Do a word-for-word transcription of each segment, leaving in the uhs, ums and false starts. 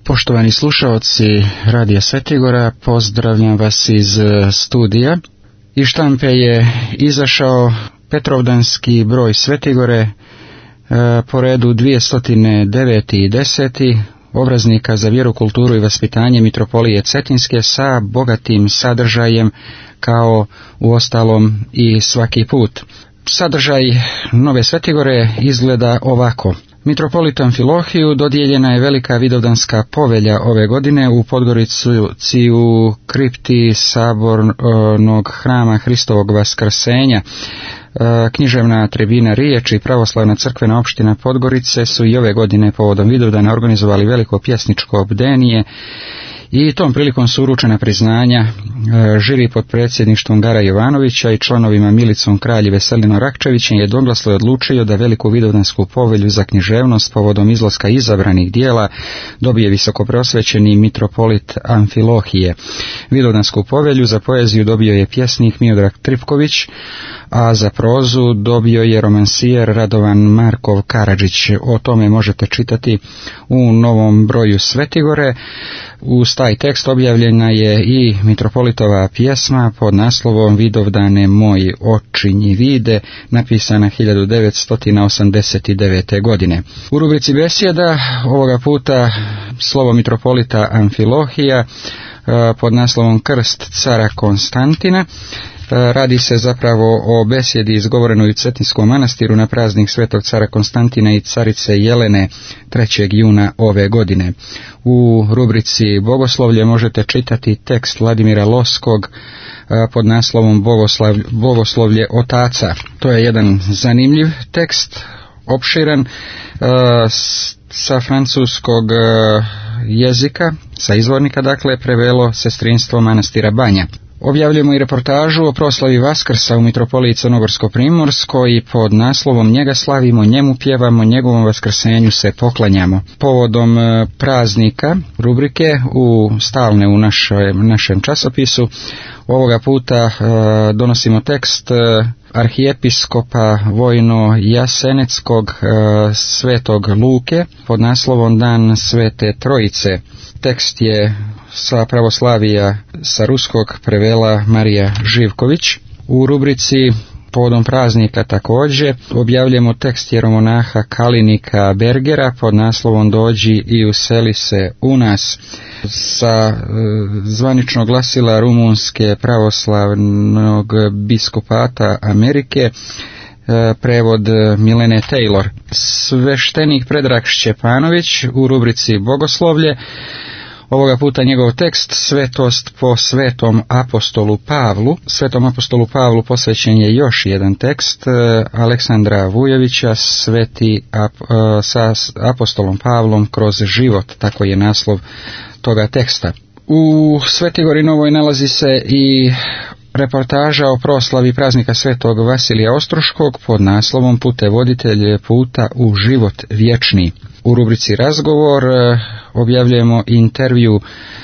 Poštovani slušaoci Radija Svetigora, pozdravljam vas iz studija. Iz štampe je izašao Petrovdanski broj Svetigore po redu dvjesto devet i deset obraznika za vjeru, kulturu i vaspitanje Mitropolije Cetinske sa bogatim sadržajem kao uostalom i svaki put. Sadržaj Nove Svetigore izgleda ovako. Mitropolitu Amfilohiju dodijeljena je velika vidovdanska povelja ove godine u Podgorici u kripti sabornog hrama Hristovog Vaskrsenja. Književna tribina riječi i pravoslavna crkvena opština Podgorice su i ove godine povodom Vidovdana organizovali veliko pjesničko bdenije i tom prilikom su uručena priznanja žiri pod predsjedništvom Gara Jovanovića i članovima Milicom Kralj i Veselino Rakčevićem. Jednoglasno je odlučio da veliku vidovdansku povelju za književnost povodom izlaska izabranih dijela dobije visokopreosvećeni mitropolit Amfilohije. Vidovdansku povelju za poeziju dobio je pjesnik Miodrag Tripković, a za prozu dobio je romansijer Radovan Markov Karadžić. O tome možete čitati u novom broju Svetigore. Uz taj tekst objavljena je i mitropolitova pjesma pod naslovom Vidovdane moj očinji vide, napisana hiljadu devetsto osamdeset devete. godine. U rubrici besjeda ovoga puta slovo mitropolita Amfilohija pod naslovom Krst cara Konstantina. Radi se zapravo o besjedi izgovorenoj u Cetinskom manastiru na praznik svetog cara Konstantina i carice Jelene trećeg juna ove godine. U rubrici Bogoslovlje možete čitati tekst Vladimira Loskog pod naslovom Bogoslovlje otaca. To je jedan zanimljiv tekst, opširan, sa francuskog jezika, sa izvornika dakle, prevelo Sestrinstvo manastira Banja. Objavljujemo i reportažu o proslavi Vaskrsa u Mitropoliji Crnogorsko-Primorskoj i pod naslovom Njega slavimo, njemu pjevamo, njegovom vaskrsenju se poklanjamo. Povodom praznika rubrike u stalne u našem, našem časopisu ovoga puta e, donosimo tekst e, arhijepiskopa Vojno-Jaseneckog e, Svetog Luke pod naslovom Dan Svete Trojice. Tekst je sa pravoslavija sa ruskog prevela Marija Živković. U rubrici povodom praznika također objavljamo tekst jeromonaha Kalinika Bergera pod naslovom Dođi i useli se u nas, sa e, zvaničnog glasila Rumunske pravoslavnog biskupata Amerike, e, prevod Milene Taylor. Sveštenik Predrag Šćepanović u rubrici Bogoslovlje. Ovoga puta njegov tekst Svetost po svetom apostolu Pavlu. Svetom apostolu Pavlu posvećen je još jedan tekst Aleksandra Vujovića, Sveti ap, sa apostolom Pavlom kroz život, tako je naslov toga teksta. U Svetigori Novoj nalazi se i reportaža o proslavi praznika Svetog Vasilija Ostroškog pod naslovom Putevoditelj puta u život vječni. U rubrici Razgovor objavljujemo intervju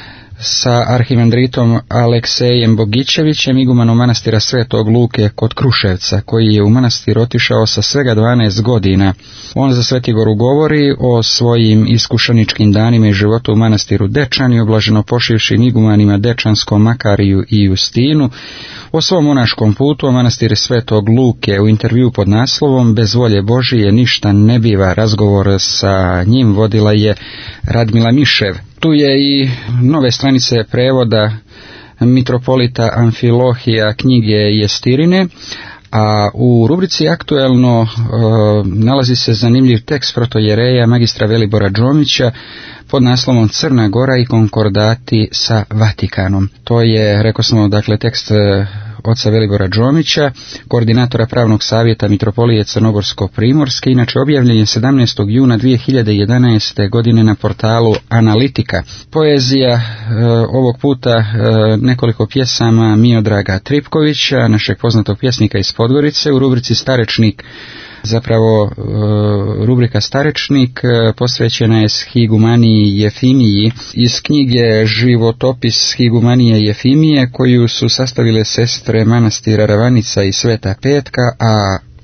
sa arhimandritom Aleksejem Bogićevićem, igumanom manastira Svetog Luke kod Kruševca, koji je u manastir otišao sa svega dvanaest godina. On za Svetigoru govori o svojim iskušaničkim danima i životu u manastiru Dečani, oblaženo pošivšim igumanima Dečanskom, Makariju i Justinu, o svom monaškom putu, o manastire Svetog Luke. U intervju pod naslovom Bez volje Božije ništa ne biva. Razgovor sa njim vodila je Radmila Mišev. Tu je i nove stranice prevoda mitropolita Amfilohija knjige Jestirine, a u rubrici Aktuelno e, nalazi se zanimljiv tekst protojereja magistra Velibora Džomića pod naslovom Crna Gora i konkordati sa Vatikanom. To je, rekao smo, dakle, tekst oca Velibora Džomića, koordinatora pravnog savjeta Mitropolije Crnogorsko-Primorske, inače objavljen je sedamnaestog juna dvije hiljade jedanaeste. godine na portalu Analitika. Poezija e, ovog puta e, nekoliko pjesama Miodraga Tripkovića, našeg poznatog pjesnika iz Podgorice, u rubrici Starečnik. Zapravo rubrika Starečnik posvećena je Shigumaniji Jefimiji iz knjige Životopis Shigumanije Jefimije, koju su sastavile sestre manastira Ravanica i Sveta Petka, a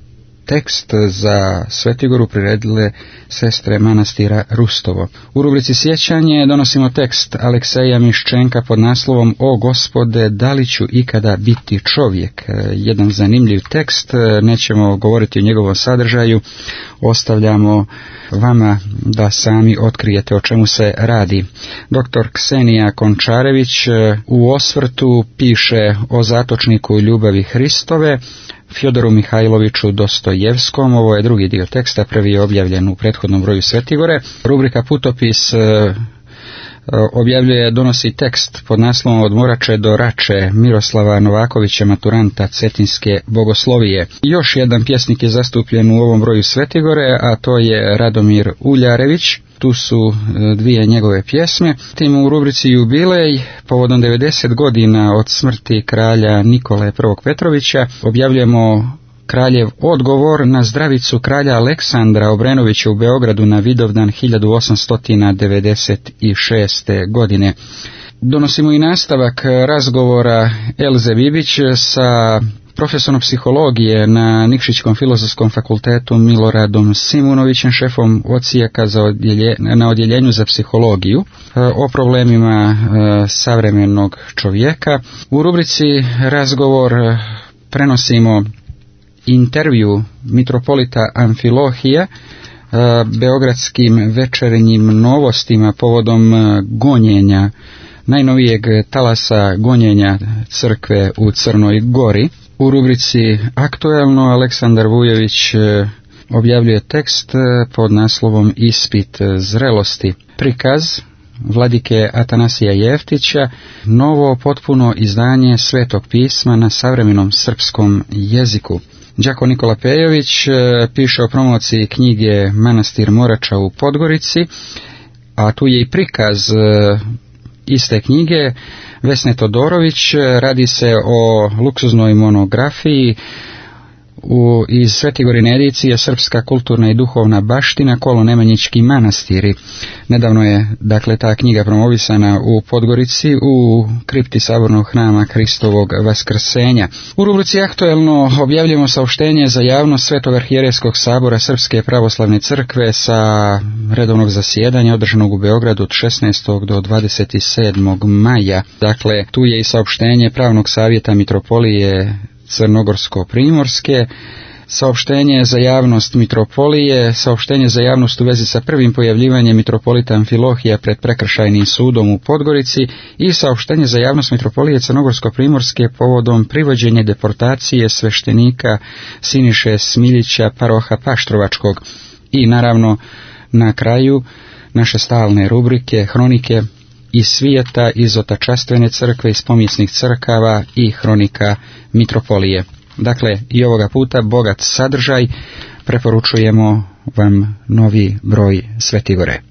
tekst za Svetigoru priredile sestre manastira Rustovo. U rubrici Sjećanje donosimo tekst Alekseja Miščenka pod naslovom O Gospode, da li ću ikada biti čovjek? Jedan zanimljiv tekst, nećemo govoriti o njegovom sadržaju, ostavljamo vama da sami otkrijete o čemu se radi. Doktor Ksenija Končarević u osvrtu piše o zatočniku ljubavi Hristove, Fjodoru Mihajloviću Dostojevskom. Ovo je drugi dio teksta, prvi je objavljen u prethodnom broju Svetigore. Rubrika Putopis e, objavljuje, donosi tekst pod naslovom Od Morače do Rače Miroslava Novakovića, maturanta Cetinske bogoslovije. Još jedan pjesnik je zastupljen u ovom broju Svetigore, a to je Radomir Uljarević. Tu su dvije njegove pjesme. Tim u rubrici Jubilej, povodom devedeset godina od smrti kralja Nikole I. Petrovića, objavljujemo Kraljev odgovor na zdravicu kralja Aleksandra Obrenovića u Beogradu na Vidovdan hiljadu osamsto devedeset šeste. godine. Donosimo i nastavak razgovora Elze Bibić sa profesorom psihologije na Nikšićkom filozofskom fakultetu Miloradom Simunovićem, šefom odsjeka za odjelje, na odjeljenju za psihologiju, o problemima savremenog čovjeka. U rubrici Razgovor prenosimo intervju mitropolita Amfilohija beogradskim večernjim novostima povodom gonjenja, najnovijeg talasa gonjenja crkve u Crnoj Gori. U rubrici Aktuelno Aleksandar Vujović objavljuje tekst pod naslovom Ispit zrelosti. Prikaz vladike Atanasija Jeftića, novo potpuno izdanje Svetog pisma na savremenom srpskom jeziku. Đako Nikola Pejović piše o promociji knjige Manastir Morača u Podgorici, a tu je i prikaz iste knjige Vesne Todorović. Radi se o luksuznoj monografiji u, iz Svetigorine edicije Srpska kulturna i duhovna baština, Kolo Nemanjički manastiri. Nedavno je dakle ta knjiga promovisana u Podgorici u kripti sabornog hrama Hristovog Vaskrsenja. U rubrici Aktuelno objavljujemo saopštenje za javnost Svetog arhijerejskog sabora Srpske pravoslavne crkve sa redovnog zasjedanja održanog u Beogradu od šesnaestog do dvadeset sedmog maja. Dakle, tu je i saopštenje pravnog savjeta mitropolije Crnogorsko-Primorske, saopštenje za javnost mitropolije, saopštenje za javnost u vezi sa prvim pojavljivanjem mitropolita Amfilohija pred prekršajnim sudom u Podgorici i saopštenje za javnost mitropolije Crnogorsko-Primorske povodom privođenja deportacije sveštenika Siniše Smiljića, paroha Paštrovačkog. I naravno na kraju naše stalne rubrike Hronike iz svijeta, iz Otačastvene crkve, iz pomijesnih crkava i Hronika mitropolije. Dakle, i ovoga puta bogat sadržaj, preporučujemo vam novi broj Svetigore.